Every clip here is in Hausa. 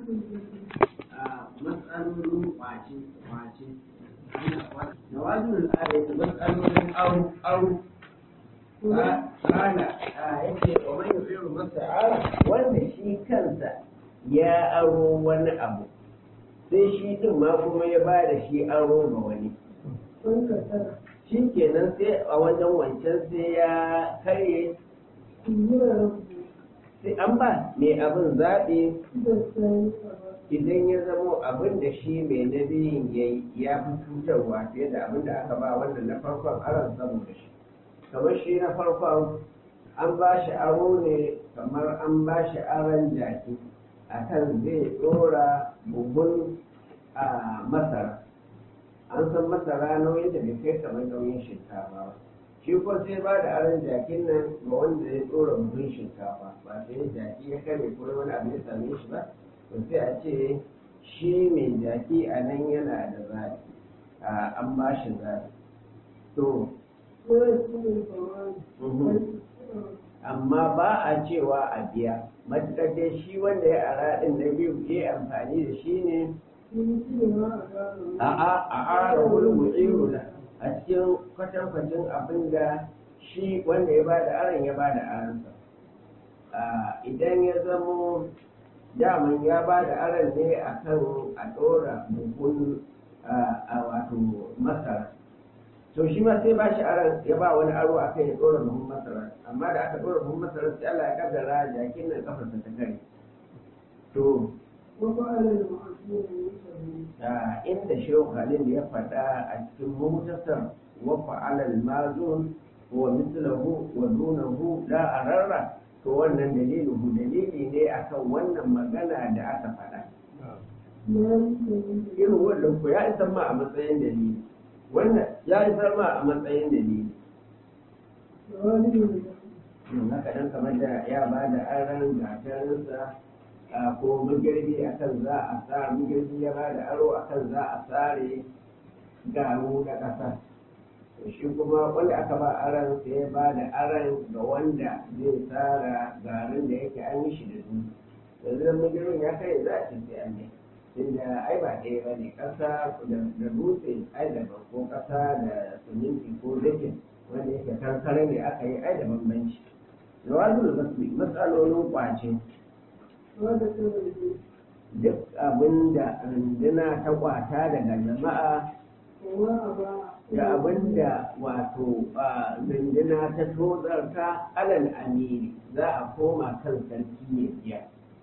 matsalolin kwace da wajen al'ada matsalolin aro kana yake wa mai yufiru masa'ara wanda shi kansa ya aro wani abu sai shi din ma kuma ya ba da shi aro ga wani shi kenan sai a wajen wancan sai ya karye sai an ba mai abin zaɓe idan ya zamo abin da shi mai nabiyin ya fi cutarwa fiye da abin da aka ba wanda na farkon aron saboda shi kamar shi na farkon an ba shi aro ne kamar an ba shi aron jaki akan zai ɗora buhun a masara an san masara nauyin da bai kai kamar nauyin shinkafa ba shi ko sai ba da aron jakin nan ga wanda ya ɗora buhun shinkafa ba sai jaki ya kare ko wani abu ya same shi ba to sai a ce shi mai jaki a nan yana da zaɓi an ba shi zaɓi to amma ba a cewa a biya matuƙar dai shi wanda ya ara ɗin na biyu ya amfani da shi ne a ara wani mutsiru da a cikin kwatankwacin abin da shi wanda ya bada aron ya bada aronsa idan ya zamo daman ya bada aron ne a kan a ɗora buhun a wato masara to shi ma sai ba shi aron ya ba wani aro a kan ya ɗora buhun masara amma da aka ɗora buhun masara sai Allah ya kaddara jakin nan kafarsa ta kare to inda shehu khalil ya faɗa a cikin mutasar wa fa'alal mazun wa mislahu wa dunahu la ararra to wannan dalili ne akan wannan magana da aka faɗa irin wannan ko ya isa ma a matsayin dalili wannan ya isa ma a matsayin dalili haka dan kamar da ya ba da aran gatarinsa ko magirbi akan za a tsara magirbi ya ba da aro akan za a tsare garu na ƙasa shi kuma wanda aka ba aran sai ya ba da aran ga wanda zai tsara garin da yake an yi shi da dutse yanzu da magirbin ya kai za a ce sai an yi inda ai ba ɗaya ba ne ƙasa da dutse ai daban ko ƙasa da siminti ko dakin wanda yake kankare ne aka yi ai da bambanci da wasu da matsalolin kwace duk abin da runduna ta kwata daga jama'a da abin da wato runduna ta tozarta alal amiri za a koma kan sarki ne biya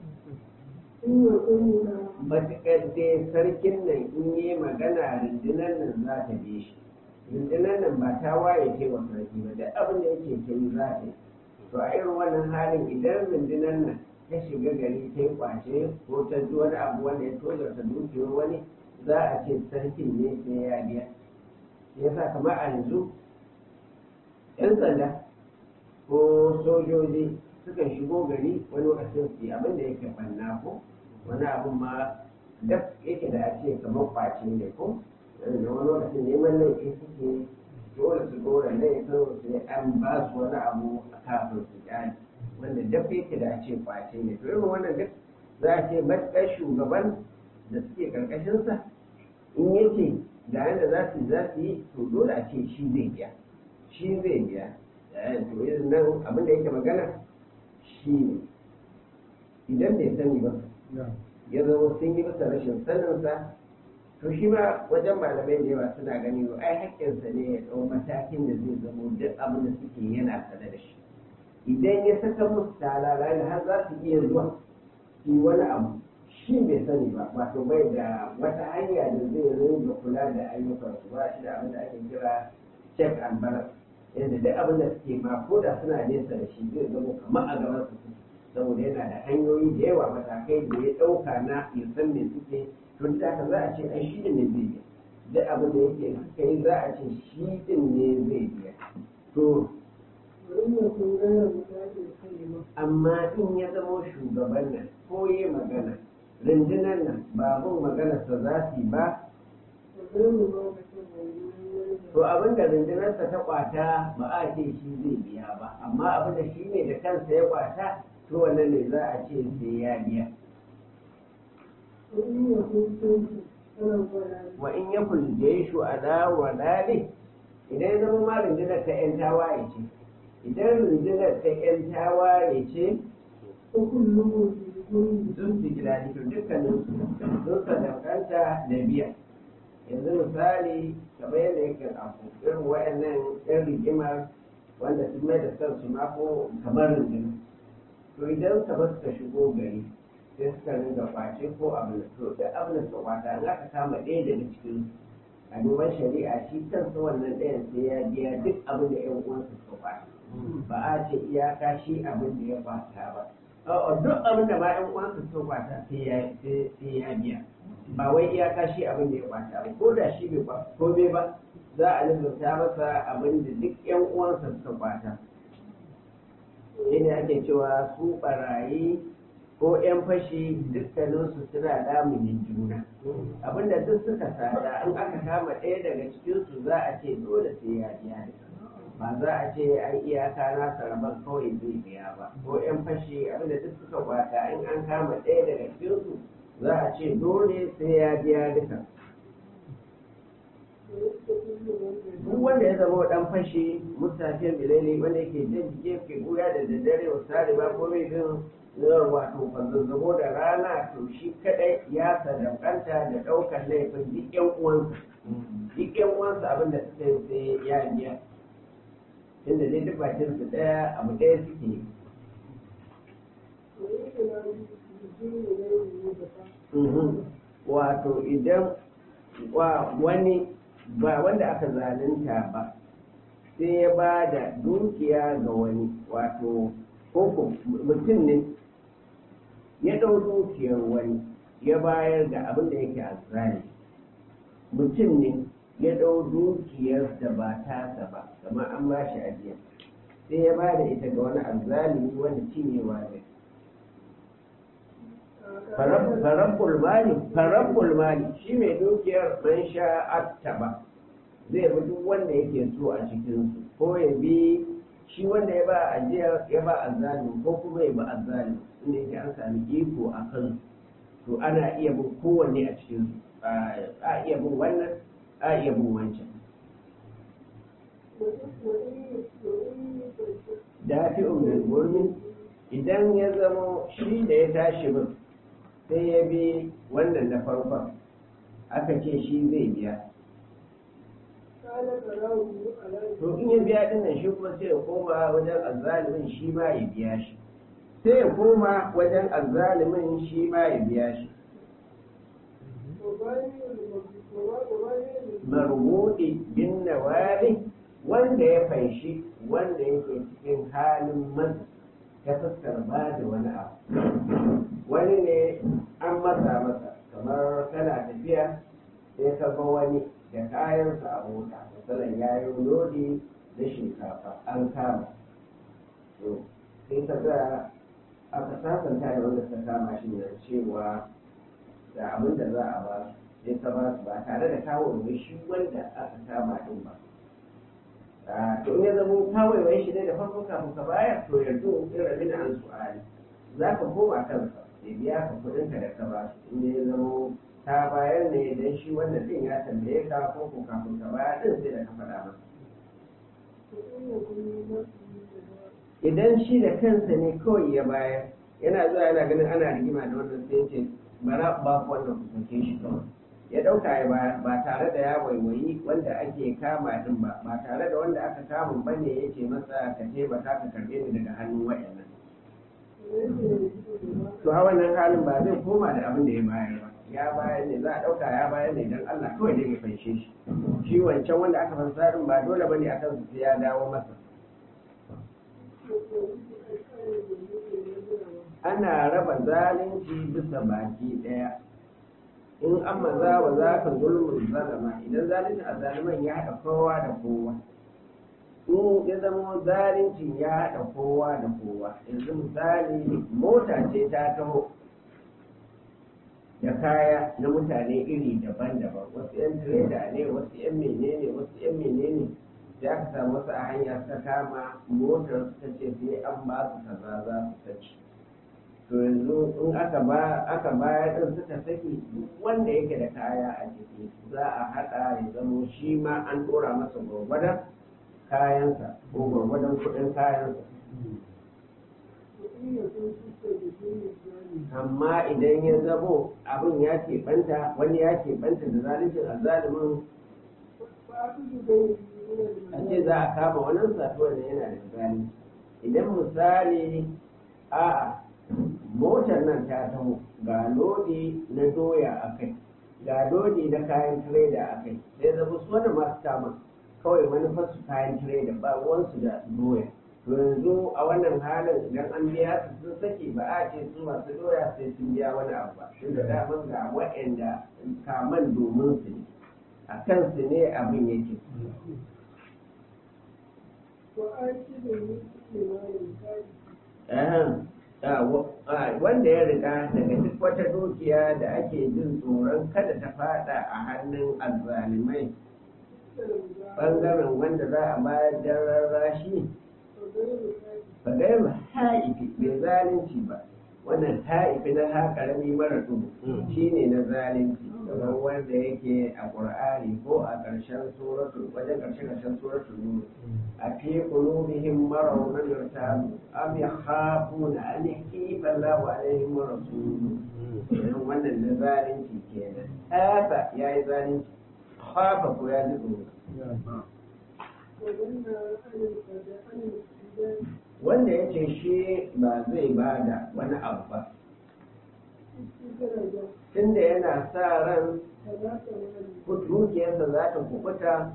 matuƙar dai sarkin nan in yi magana rundunar nan za ta bi shi rundunar nan ba ta waye ce wa sarki ba da abin da yake ta yi za ta yi to a irin wannan halin idan rundunar nan ta shiga gari ta yi kwace ko ta ji wani abu wanda ya tozarta dukiyar wani za a ce sarkin ne sai ya biya ya sa kamar a yanzu 'yan sanda ko sojoji sukan shigo gari wani lokacin su abin da yake banna ko wani abin ma daf yake da a ce kamar kwace ne ko da wani lokacin neman laifi suke dole su dora laifin sai an ba su wani abu a kafin su kyale wanda daf yake da a ce kwace ne to irin wannan duk za a ce matuƙar shugaban da suke ƙarƙashinsa in yace da yadda za su yi to dole a ce shi zai biya to irin nan abin da yake magana shi ne idan bai sani ba ya zama sun yi masa rashin saninsa to shi ma wajen malamai da yawa suna gani ba ai haƙƙinsa ne ya ɗau matakin da zai zama duk abin da suke yana sane da shi idan ya saka musu talala da har za su iya zuwa su wani abu shi bai sani ba wato bai da wata hanya da zai rinka kula da ayyukansu ba shi da abin da ake kira check and balance yadda duk abin da suke ma ko da suna nesa da shi zai zama kamar a gaban su saboda yana da hanyoyi da yawa matakai da ya ɗauka na ya san me suke to da haka za a ce ai shi ne zai biya duk abin da yake suka yi za a ce shi din ne zai biya to amma in ya zamo shugaban nan ko yi magana rundunar nan ba bin maganarsa za su yi ba to abin da rundunarsa ta kwata ba a ce shi zai biya ba amma abin da shi ne da kansa ya kwata to wannan ne za a ce sai ya biya wa in ya kulje shi ala walali idan ya zama ma rundunar ta yan tawaye ce idan rundunar ta yan tawaye ce sun su gida to dukkanin sun sadakanta da biya yanzu misali kamar yadda yake abu irin wayannan yan rigimar wanda sun mai da kansu ma ko kamar rundunar to idan kamar suka shigo gari sai suka ringa kwace ko abin da to da abin da suka kwata in aka kama ɗaya daga cikin a duban shari'a shi kansa wannan ɗayan sai ya biya duk abin da ƴan uwansa suka kwata ba a ce iyaka shi abin da ya kwata ba a'a duk abin da ma ƴan uwansa suka kwata sai ya biya ba wai iyaka shi abin da ya kwata ba ko da shi bai kwata ko bai ba za a lissafta masa abin da duk ƴan uwansa suka kwata shi ne ake cewa su ɓarayi ko 'yan fashi dukkaninsu suna damunin juna abinda duk suka sada in aka kama ɗaya daga cikinsu za a ce dole sai ya biya ba za a ce ai iyaka na sarabar kawai zai biya ba ko 'yan fashi abinda duk suka kwata in an kama ɗaya daga cikinsu za a ce dole sai ya biya duka duk wanda ya zama ɗan fashi mustafiyar bilali wanda yake jan jike ke goya da daddare wa sare ba ko mai bin wato zazzabo da rana to shi kadai ya sadakanta da ɗaukar laifin duk ƴan uwansa abin da suka yi sai ya biya inda dai duk bakin su ɗaya abu ɗaya suke yi wato idan wani ba wanda aka zalunta ba sai ya ba da dukiya ga wani wato koko mutum ne ya ɗau dukiyar wani ya bayar da abin da yake azzali mutum ne ya ɗau dukiyar da ba tasa ba kamar an ba shi ajiya sai ya ba da ita ga wani azzalimi wanda cinyewa ne farabbul mali shi mai dukiyar man sha'atta ba zai bi duk wanda yake so a cikinsu ko ya bi shi wanda ya ba ajiya ya ba azzalimi ko kuma ya ba azzalimi inda yake an sami iko a kan to ana iya bin kowanne a cikin a iya bin wannan a iya bin wancan da fi umar gurmin idan ya zama shi da ya tashi bin sai ya bi wannan na farkon aka ce shi zai biya to in ya biya din nan shi kuma sai ya koma wajen azzalimin shi ma ya biya shi sai ya koma wajen azzalimin shi ma ya biya shi marbuɗi bin nawali wanda ya fanshi wanda yake cikin halin matsi ta fuskar ba da wani abu wani ne an masa kamar kana tafiya sai ka ga wani da kayansa a mota misalin ya yi lodi na shinkafa an kama to sai ka ga aka sasanta da wanda suka kama shi da cewa da abin da za a ba sai ka ba su ba tare da kawo mai shi wanda aka kama din ba to in ya zama kawai shi ne da farko kafin ka bayar to yanzu in rabi na an su'ali za ka koma kansa ya biya ka kuɗinka da ka ba su in ya zama ta bayar ne idan shi wannan din ya tambaye ka ko ko kafin ka bayar din sai da ka faɗa masa idan shi da kansa ne kawai ya bayar yana zuwa yana ganin ana rigima da wannan sai ce bara ba ku wannan ku sauke shi kawai ya ɗauka ya bayar ba tare da ya waiwayi wanda ake kama din ba ba tare da wanda aka kama ba ne ya ce masa ka taimaka ka karɓe ni daga hannun waɗannan to a wannan halin ba zai koma da abin da ya bayar ba ya bayar ne za a ɗauka ya bayar ne don Allah kawai dai ya fanshe shi shi wancan wanda aka fansa din ba dole bane akan su sai ya dawo masa ana raba zalunci bisa baki ɗaya in an maza wa za ka zulmin zalama idan zalunci a zaliman ya haɗa kowa da kowa in ya zama zalincin ya haɗa kowa da kowa yanzu misali mota ce ta taho da kaya na mutane iri daban-daban wasu 'yan tireda ne wasu 'yan menene wasu 'yan menene sai aka samu wasu a hanya suka kama motar suka ce sai an ba su kaza za su sace to yanzu in aka bayar din suka saki duk wanda yake da kaya a jiki za a haɗa ya zamo shi ma an ɗora masa gwargwadon kayansa ko gwargwadon kuɗin kayansa. Amma idan ya zamo abin ya keɓanta wani ya keɓanta da zaluncin azzalumin a ce za a kama wannan satuwar da yana da zalunci. Idan misali a motar nan ta taho ga lodi na doya a kai ga lodi na kayan tireda a kai sai zama su wanda masu kama kawai manufarsu kayan tireda ba ruwansu da doya. To yanzu a wannan halin idan an biya su sun saki ba a ce su masu doya sai sun biya wani abu ba shi da daman ga waɗanda kaman domin su ne a kansu ne abin yake. Wanda ya riga daga duk wata dukiya da ake jin tsoron kada ta fada a hannun azzalimai ɓangaren wanda za a bayar da rarrashi ba gairu ha'ifi bai zalunci ba wannan ha'ifi na ha karami mara dubu shi ne na zalunci kamar wanda yake a ƙur'ani ko a ƙarshen suratul wajen ƙarshen suratul nur a fi qulubihim maradun man yartabu am yakhafuna an yahifa Allahu alaihim wa rasuluhu wannan na zalunci kenan haka yayi zalunci khafa ko ya ji tsoro wanda ya ce shi ba zai ba da wani abu ba tunda yana sa ran dukiyarsa za ta kubuta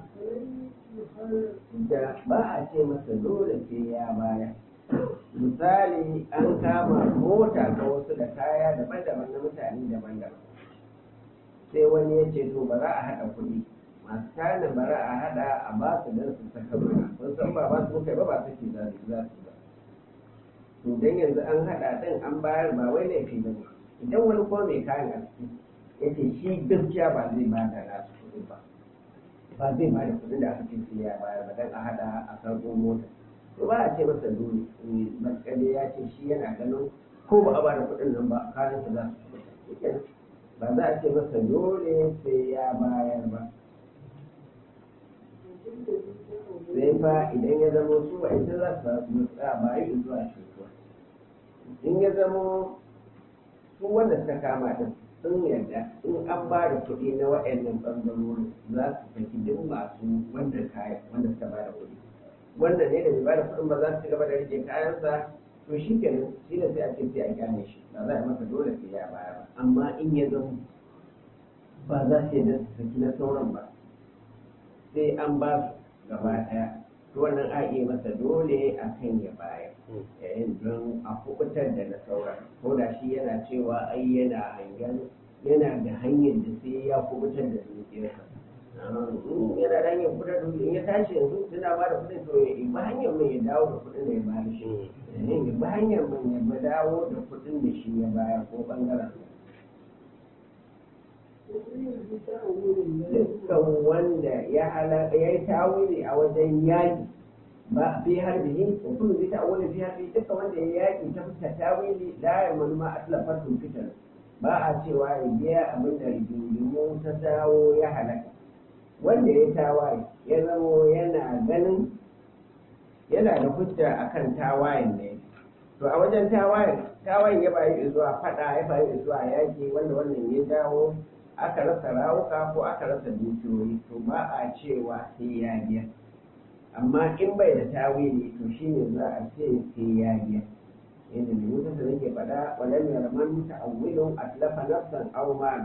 da ba a ce masa dole sai ya baya. Misali an kama mota ta wasu da kaya daban-daban na mutane daban-daban sai wani ya ce to ba za a haɗa kuɗi masu kayan bara a haɗa a ba su don su saka mana sun san ba su muka ba su ke za su ba to dan yanzu an haɗa ɗin an bayar ba wai laifi ba ne idan wani kuma mai kayan a ciki ya ce shi gaskiya ba zai ba da nasu kuɗi ba zai ba da kuɗin da aka ce sai ya bayar ba dan a haɗa a sarko mota to ba a ce masa dole maskade ya ce shi yana ganin ko ba a ba da kuɗin nan ba kayan su za su kuɗi ba za a ce masa dole sai ya bayar ba sai fa idan ya zama su ba ita za su mutsa ba yi zuwa shekuwa in ya zama su wanda suka kama din sun yarda in an ba da kuɗi na waɗannan ɓangarorin za su saki duk masu wanda kaya wanda suka ba da kuɗi wanda ne da bai ba da kuɗin ba za su ci gaba da rike kayansa to shi kenan shi da sai a ce sai a kyale shi ba za a masa dole sai ya baya ba amma in ya zama ba za su yarda su saki na sauran ba sai an ba su gaba ɗaya to wannan a iya masa dole a kan ya baya yayin don a kubutar da na sauran ko da shi yana cewa ai yana hangen yana da hanyar da sai ya kubutar da dukiyarsa yana da hanyar kubutar da dukiyar ya tashi yanzu suna ba da kuɗin to ya ba hanyar mai ya dawo da kuɗin da ya bayar shi ya ba hanyar mai ya dawo da kuɗin da shi ya bayar ko ɓangaren dukkan wanda ya yi tawili a wajen yaƙi ba fi harbihi ko kullu bi ta'awuli fi harbi dukkan wanda ya yaƙi ta fuskar tawili la ya manu ma aslafatu fitan ba a cewa ya biya abin da rigingimu ta dawo ya halaka wanda ya tawaye ya zamo yana ganin yana da hujja akan tawayen ne to a wajen tawayen ya bayi zuwa fada ya bayi zuwa yaƙi wanda wannan ya dawo aka rasa rawuka ko aka rasa dukiyoyi to ba a cewa sai ya biya amma in bai da tawili to shine za a ce sai ya biya yadda mai mutum da nake faɗa walam yarman muta'awwilun atlafa nafsan aw mal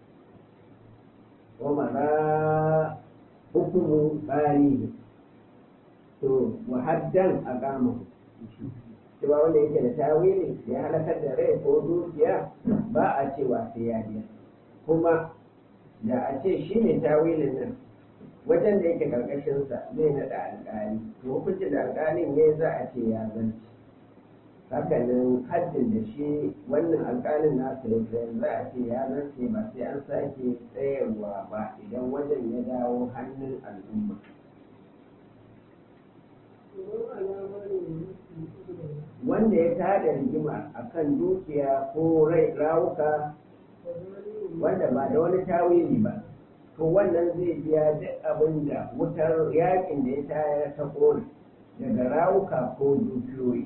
wa mara hukumu bari to muhaddan aqama cewa wanda yake da tawili ya halakar da rai ko dukiya ba a cewa sai ya biya kuma da a ce shi ne tawilin nan wajen da yake karkashinsa zai naɗa alƙali to hukuncin da alƙalin ne za a ce ya zanci hakanan haddin da shi wannan alƙalin nasu ya sayar za a ce ya zance ba sai an sake tsayarwa ba idan wajen ya dawo hannun al'umma wanda ya tada rigima akan dukiya ko rawuka wanda ba da wani tawili ba to wannan zai biya duk abin da wutar yakin da ya tayar ta kone daga rawuka ko dukiyoyi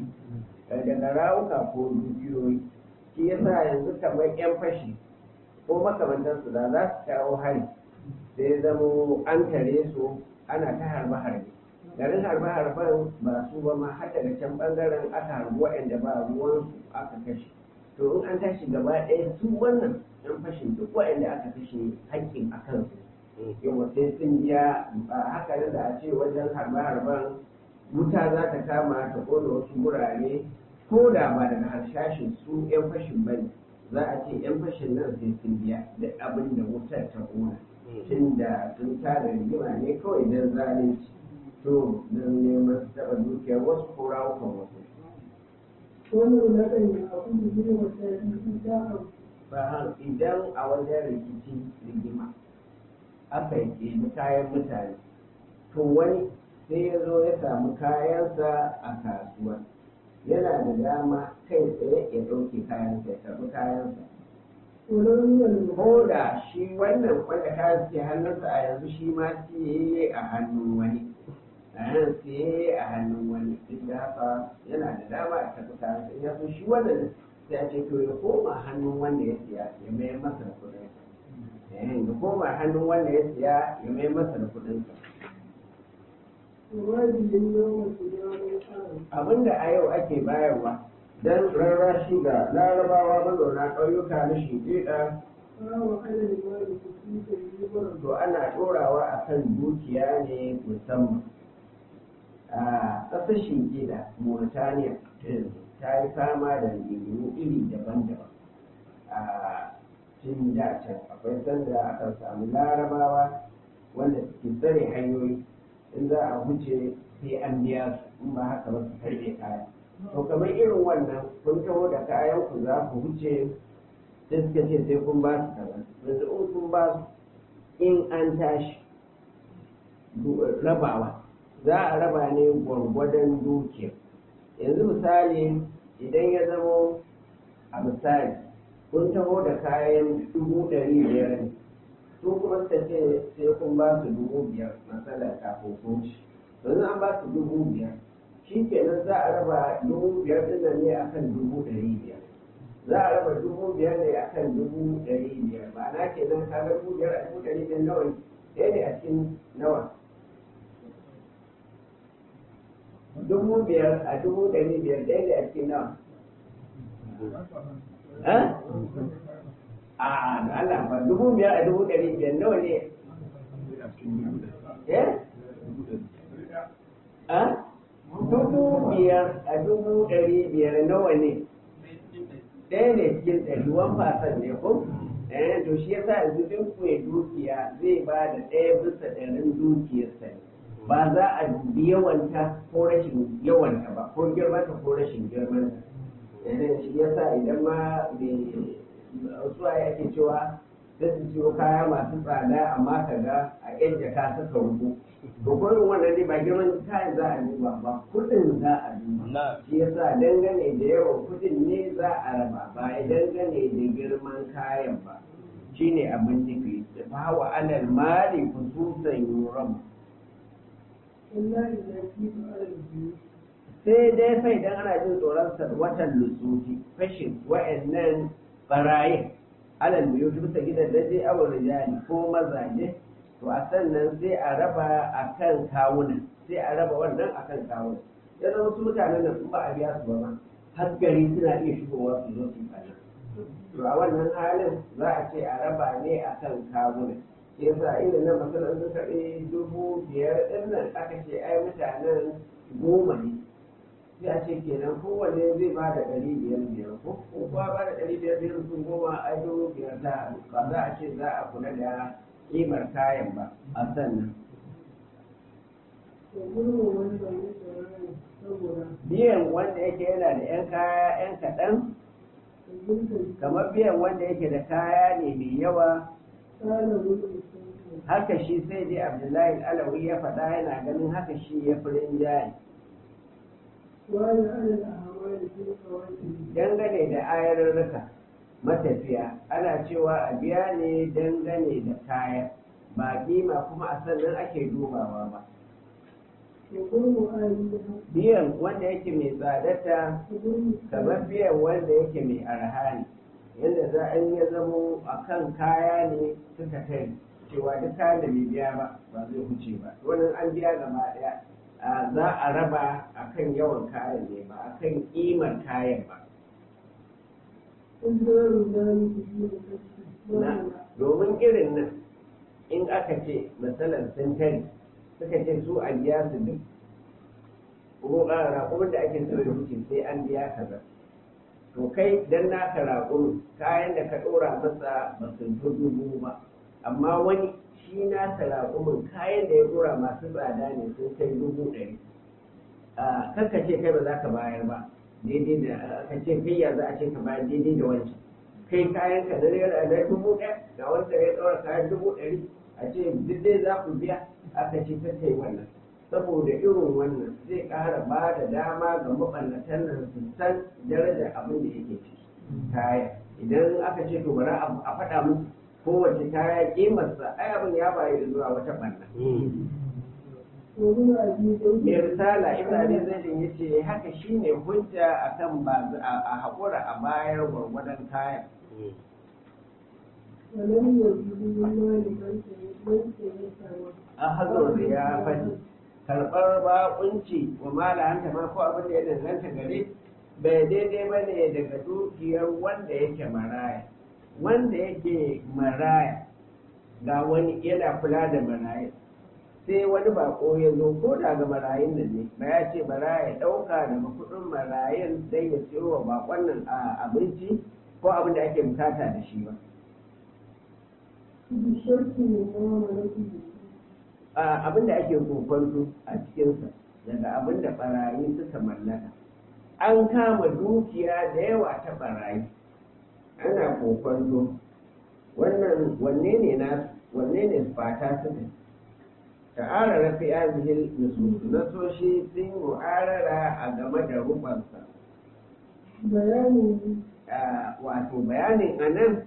shi yasa yanzu kamar yan fashi ko makamantansu da za su kawo hari sai zamo an tare su ana ta harbe-harbe garin harbe-harben ba su ba ma har daga can bangaren aka harbi waɗanda ba ruwansu aka kashe to in an tashi gaba ɗaya su wannan yan fashin duk waɗanda aka kashe haƙƙin a kansu yawa sai sun biya ba haka nan da a ce wajen harbe-harben wuta za ta kama ta ƙona wasu gurare ko da ba daga harshashin su yan fashin bane za a ce yan fashin nan sai sun biya duk abin da wutar ta ƙona tun da sun tada rigima ne kawai don zalunci to don neman su taɓa dukiyar wasu ko rawukan wasu ba idan a wajen rikici rigima aka yi kayan mutane to wani sai ya zo ya samu kayansa a kasuwa yana da dama kai tsaye ya ɗauke kayansa ya karɓi kayansa ko da shi wannan wanda kayan ke hannunsa a yanzu shi ma siye a hannun wani siye a hannun wani duk da haka yana da dama a karɓi kayansa ya so shi wannan sai a ce to ya koma hannun wanda ya siya ya mayar masa da kuɗinsa ya koma hannun wanda ya siya ya mayar masa da kuɗinsa abinda a yau ake bayarwa don rarrashi ga larabawa mazauna ƙauyuka na shimfiɗa to ana ɗorawa a kan dukiya ne musamman a ƙasar shimfiɗa mauritania ta yi fama da rigingimu iri daban-daban a tun da can akwai sanda akan samu larabawa wanda suke tsare hanyoyi in za a wuce sai an biya su in ba haka ba su karɓe kaya to kamar irin wannan kun taho da kayan ku za ku wuce sai suka ce sai kun ba su kaza yanzu in kun ba su in an tashi rabawa za a raba ne gwargwadon dukiya yanzu misali idan ya zamo a misali kun taho da kayan 500,000 ne su kuma suka ce sai kun ba su 5,000 matsalar kafin kun ci yanzu an ba su 5,000 shi kenan za a raba 5,000 ɗin nan ne akan 500,000 za a raba 5,000 ne akan 500,000 ma'ana kenan ka ga 5,000 a 500,000 nawa ɗaya ne a cikin nawa 5,000 a 500,000 ɗaya ne a cikin nawa a da Allah ba 5,000 a 500,000 nawa ne a 5,000 a 500,000 nawa ne ɗaya ne cikin 1% ne ko to shi yasa yanzu duk mai dukiya zai ba da 1/100 dukiyarsa ne ba za a dubi yawanta ko rashin yawanta ba ko girmanta ko rashin girmanta shi yasa idan ma wasu ake cewa da su ciwo kaya masu tsada amma ka ga a yan jaka suka rubu to gurin wannan ne ba girman kayan za a duba ba kudin za a duba shi yasa dangane da yawan kudin ne za a raba ba ya dangane da girman kayan ba shine abin nufi da ba wa alal mali khususan yuram sai dai fa idan ana jin tsoron watan lusufi fashin wa'annan barayin alal biyu bisa gidan da zai awon rijali ko mazaje to a sannan sai a raba a kan kawunan sai a raba wannan a kan kawunan ya zama su mutanen nan ba a biya su ba ma har gari suna iya shigowa su zo su kana to a wannan halin za a ce a raba ne a kan kawunan yasa irin nan masalan sun karɓi 5,000 ɗin nan aka ce ai mutanen 10 ne sai a ce kenan kowanne zai ba da 500 ko kowa ba da 500 sun 10 a 5,000 da ba za a ce za a kula da kimar kayan ba a sannan biyan wanda yake yana da 'yan kaya 'yan kaɗan kamar biyan wanda yake da kaya ne mai yawa haka shi sai dai abdullahi alawi ya faɗa yana ganin haka shi ya fi rinjaye dangane da ayarurruka matafiya ana cewa a biya ne dangane da kaya ba kima kuma a sannan ake dubawa ba biyan wanda yake mai tsadata kamar biyan wanda yake mai arha ne yadda za a yi ya zamo a kan kaya ne suka tare cewa duk kayan da bai biya ba ba zai huce ba wannan an biya gaba daya za a raba a kan yawan kayan ne ba a kan ƙimar kayan ba domin irin nan in aka ce matsalar sun tare suka ce su a biya su duk raƙumin da ake so da huce sai an biya kaza to kai dan naka raƙumin kayan da ka ɗora masa ba su dubu ba amma wani shi nasa raƙumin kayan da ya ɗora masu tsada ne sun kai 100,000 kanka ce kai ba za ka bayar ba daidai da ka ce kai ya za a ce ka bayar daidai da wancan kai kayan ka na naira na 1,000 ga wanda ya ɗora kayan 100,000 a ce duk dai za ku biya aka ce ta kai wannan saboda irin wannan zai ƙara ba da dama ga maɓallatan nan su san darajar abin da yake ciki kaya idan aka ce to bari a faɗa musu kowace kaya ƙimarsa ai abin ya bayi da zuwa wata ɓanna mai risala ibn abi zaidin ya ce haka shine hujja akan ba a haƙura a bayar gwargwadon kayan a hazon ya faɗi karɓar baƙunci wa malahanta ma ko abin da ya danganta gare bai daidai ba ne daga dukiyar wanda yake maraya wanda yake maraya ga wani yana kula da maraya sai wani bako ya zo ko daga marayun nan ne ba ya ce maraya ɗauka daga kuɗin marayun sai ya siyo wa bakon nan a abinci ko abin da ake bukata da shi ba abin da ake kokonto a cikinsa daga abin da barayi suka mallaka an kama dukiya da yawa ta barayi ana kokonto wannan wanne ne na wanne ne fata suka ta'ara rafi azhil nusus nasoshi sun mu'arara a game da rubansa wato bayanin anan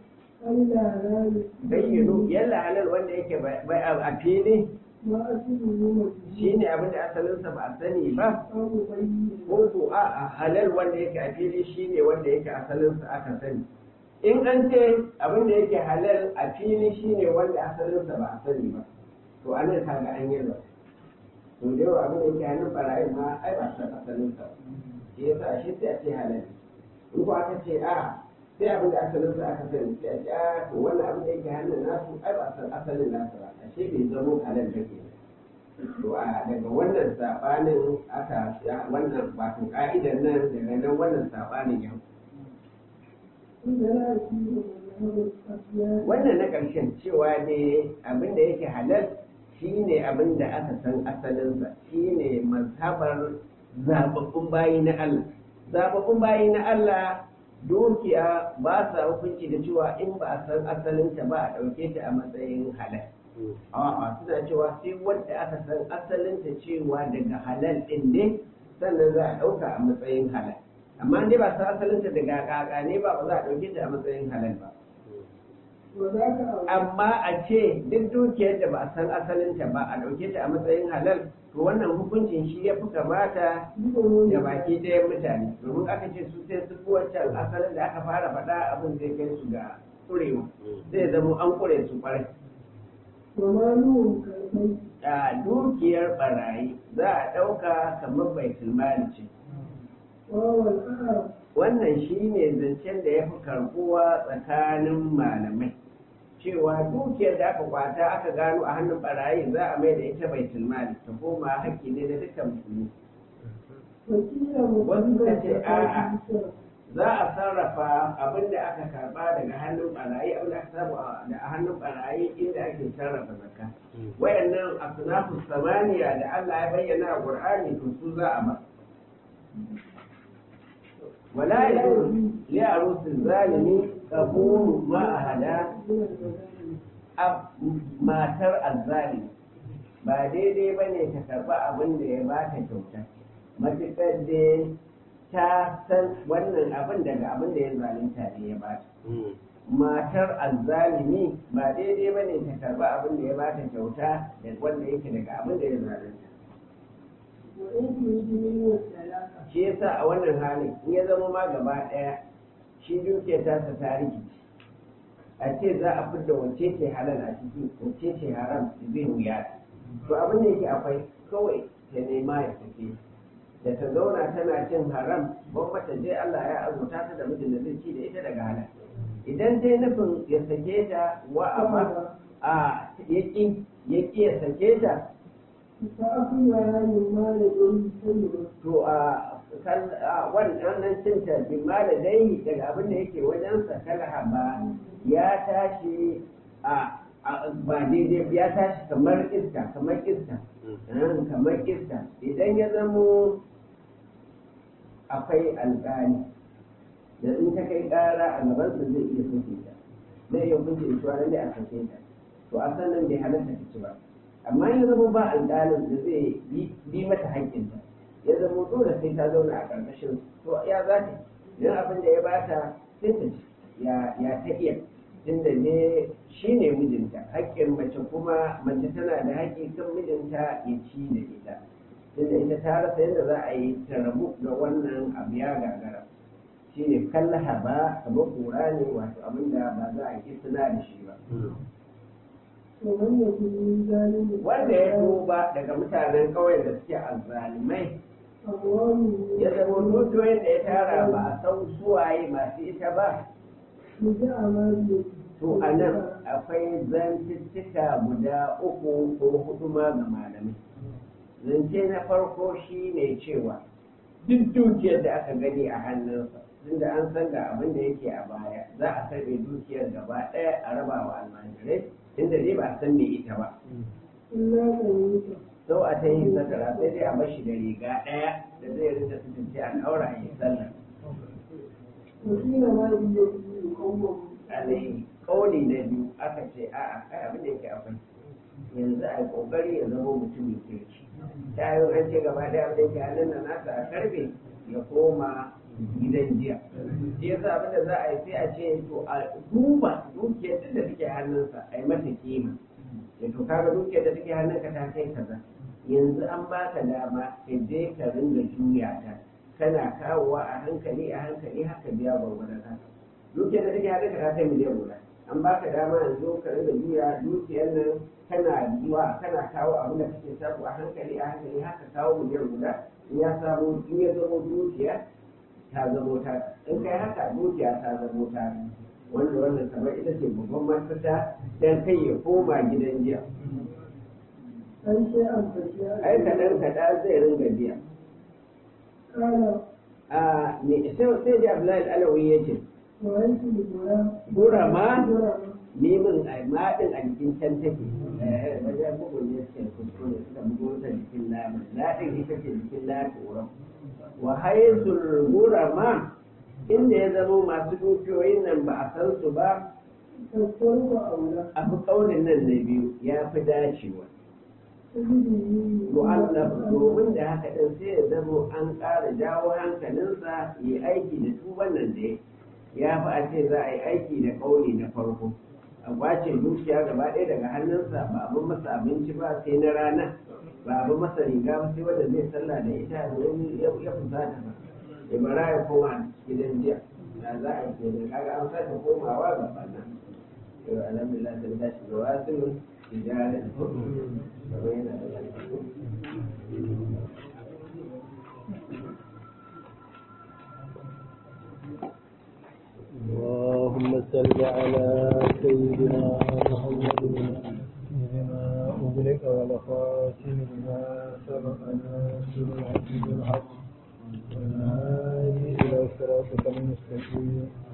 bayyano yalla halal wanda yake a fili shi ne abin da asalinsa ba a sani ba ko a halal wanda yake a fili shi ne wanda yake asalinsa aka sani in an ce abin da yake halal a fili shi ne wanda asalinsa ba a sani ba to an yi kaga an yi ba to da yawa abin da yake hannun barayi ma ai ba san asalinsa shi yasa shi sai a ce halal in ko aka ce a sai abin da asalinsa aka sani sai a ce a to wannan abin da yake hannun nasu ai ba san asalin nasu ba ashe bai zamo halal da ke to a daga wannan sabanin aka wannan wato ka'idan nan daga nan wannan sabanin yau wannan na ƙarshen cewa ne abin da yake halal shine abin da aka san asalinsa shine mazhabar zababbun bayi na Allah zababbun bayi na Allah dukiya ba sa hukunci da cewa in ba a san asalinta ba a ɗauke ta a matsayin halal a'a suna cewa sai wanda aka san asalinta cewa daga halal ɗin ne sannan za a ɗauka a matsayin halal amma dai ba san asalinta daga kaka ne ba za a ɗauke ta a matsayin halal ba amma a ce duk dukiyar da ba a san asalinta ba a ɗauke ta a matsayin halal to wannan hukuncin shi ya fi kamata da baki ɗayan mutane domin aka ce su sai su fi wancan asalin da aka fara faɗa abin zai kai su ga ƙurewa zai zama an ƙure su ƙwarai a dukiyar barayi za a ɗauka kamar baitul mali ce wannan shi ne zancen da ya fi karbuwa tsakanin malamai cewa dukiyar da aka kwata aka gano a hannun barayi za a mai da ita baitul mali ta koma haƙƙi ne na dukkan musulmi wasu suka ce a'a za a sarrafa abin da aka karba daga hannun barayi abin da aka samu a hannun barayi inda ake sarrafa zakka wayannan asnafu samaniya da Allah ya bayyana a Qur'ani to su za a ba wala yajuz li arusil zalimi qabulu ma ahada matar azzalimi ba daidai bane ta karba abin da ya bata kyauta matuƙar da ta san wannan abin daga abin da ya zalunta ne ya bata matar azzalimi ba daidai ba ne ta karba abin da ya bata kyauta da wanda yake daga abin da ya zalunta shi yasa a wannan halin in ya zama ma gaba ɗaya shi dukiyar tasa ta rikici a ce za a fidda wacce ce halal a ciki wacce ce haram zai wuya to abin da yake akwai kawai ta nema ya sake da ta zauna tana cin haram ban ta je Allah ya azurta ta da mijin da zai ci da ita daga halal idan dai nufin ya sake ta wa amma a yaki ya sake ta to wannan cinta bimma da dai daga abin da yake wajensa kala ba ya tashi ba daidai ya tashi kamar iska kamar iska idan ya zamo akwai alƙali da in ta kai ƙara a gabansa zai iya soke ta zai iya kunce isuwa lalle a sake ta to a sannan bai halatta ta ci ba amma ya zama ba alƙalin da zai bi mata haƙƙinta ya zama dole sai ta zauna a ƙarƙashin to ya za ta idan abin da ya bata sai ta ci ya ta iya tunda ne shi ne mijinta haƙƙin mace kuma mace tana da haƙƙi kan mijinta ya ci da ita tunda ita ta rasa yadda za a yi ta rabu da wannan abu ya gagara shi ne kallaha ba kamar kura ne wato abin da ba za a yi suna da shi ba wanda ya duba daga mutanen ƙauyen da suke azzalimai ya zama dukiyoyin da ya tara ba a san suwaye masu ita ba to a nan akwai zantuttuka guda 3 ko 4 ma ga malamai zance na farko shi ne cewa duk dukiyar da aka gani a hannunsa tunda an san ga abin da yake a baya za a karbe dukiyar gaba ɗaya a raba wa almajirai inda dai ba a san me ita ba sau a ta yi zakara sai dai a bashi da riga ɗaya da zai rinda sutunci al'aura a yi sallah alaihi kauli na biyu aka ce a'a kai abin da yake akwai yanzu a kokari ya zama mutumin kirki ta yi an ce gaba ɗaya abin da yake hannun nan nasa a karbe ya koma gidan jiya shi yasa abin da za a yi sai a ce to a duba dukiyar duk da take hannunsa a yi mata kima ya to kaga dukiyar da take hannunka ta kai kaza yanzu an baka dama ka je ka ringa juya ta kana kawowa a hankali haka biya gwagwadon haka dukiyar da take hannunka ta kai miliyan guda an baka dama yanzu ka ringa juya dukiyar nan kana zuwa kana kawo abin da kake samu a hankali haka kawo miliyan guda in ya zama dukiya ta zamo ta in kai haka dukiya ta zamo ta wannan kamar ita ce babban mafita dan kai ya koma gidan jiya ai kaɗan zai ringa biya sai da Abdullahi Alawi ya ce gurama nemin maɗin a jikin can take wajen bugun ya ce kuskure suka bugu ta jikin lamin laɗin ita ce jikin lamin wa haizul gurama inda ya zama masu dukiyoyin nan ba a san su ba a fi ƙaunin nan na biyu ya fi dacewa mu'allaf domin da haka ɗin sai ya zama an ƙara jawo hankalinsa ya aiki da tuban nan da ya fi a ce za a yi aiki da ƙauni na farko a kwace dukiya gaba ɗaya daga hannunsa ba abin masa abinci ba sai na rana ba abin masa riga ba sai wanda zai sallah da ita domin ya fusata ba ya bara ya koma gidan jiya da za a yi kenan kaga an sake komawa ga fanna to alhamdulillah sai da shi da wasu tijara da kamar yana da اللهم صل على سيدنا محمد لما أغلق والخاتم لما سبق ناصر الحق بالحق والهادي إلى صراطك المستقيم